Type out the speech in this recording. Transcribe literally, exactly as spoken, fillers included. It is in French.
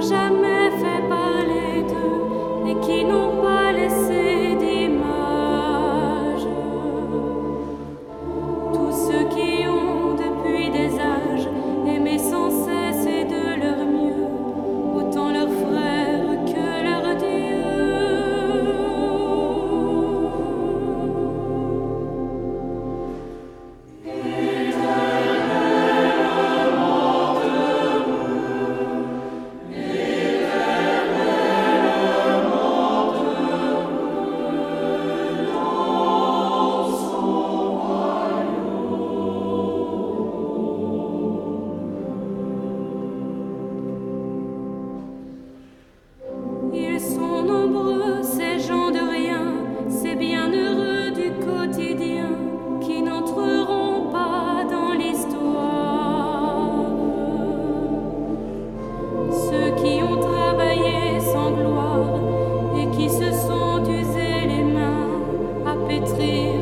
jamais fait parler d'eux et qui n'ont pas laissé d'image. Tous ceux qui ont depuis des âges aimé sans cesse et de leur mieux, autant leurs frères que leur Dieu. Ils sont nombreux, ces gens de rien, ces bienheureux du quotidien, qui n'entreront pas dans l'histoire. Ceux qui ont travaillé sans gloire et qui se sont usés les mains à pétrir